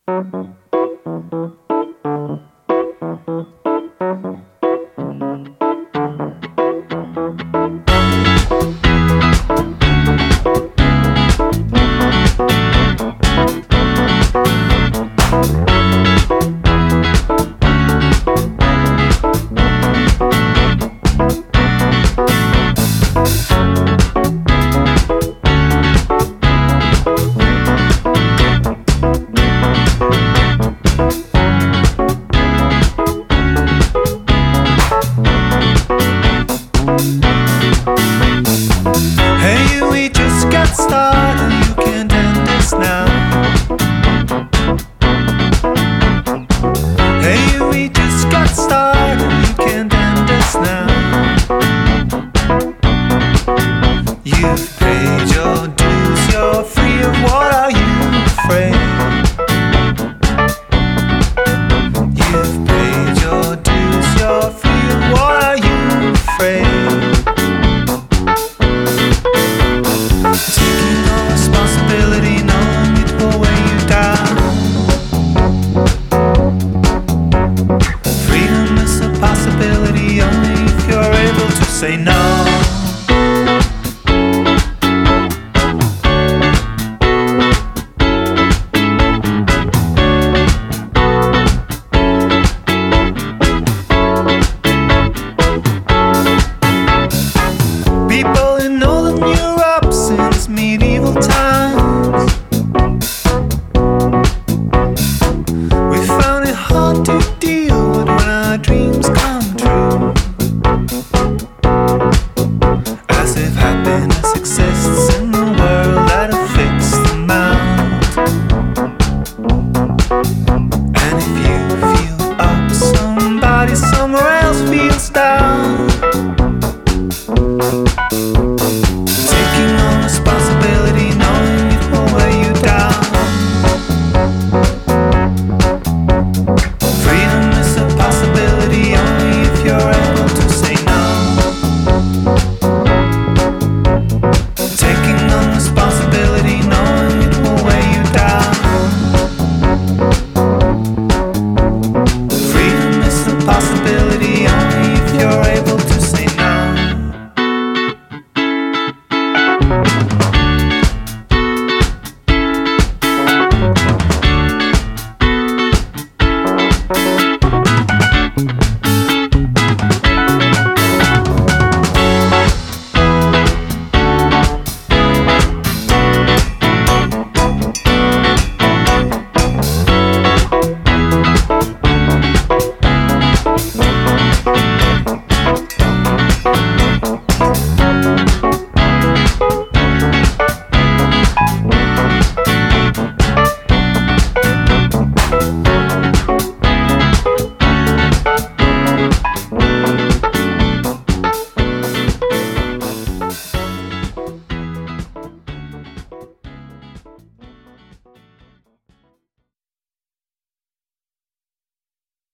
Say no. People in Northern Europe since medieval times, we found it hard to deal with when our dreams come true. As if happiness exists in the world at a fixed amount. And if you feel up, somebody somewhere else feels